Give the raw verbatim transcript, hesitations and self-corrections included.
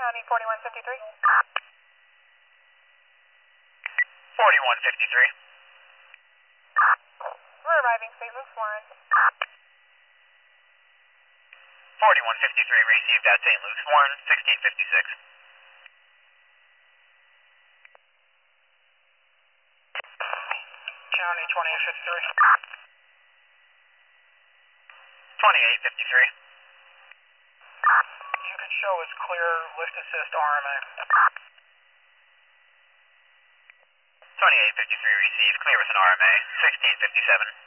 County forty-one fifty-three. forty-one fifty-three. We're arriving Saint Luke's Warren. forty-one fifty-three received at Saint Luke's Warren, sixteen fifty-six. County twenty-eight fifty-three. twenty-eight fifty-three. You can show as clear, lift assist R M A. twenty-eight fifty-three received, clear with an R M A, sixteen fifty-seven.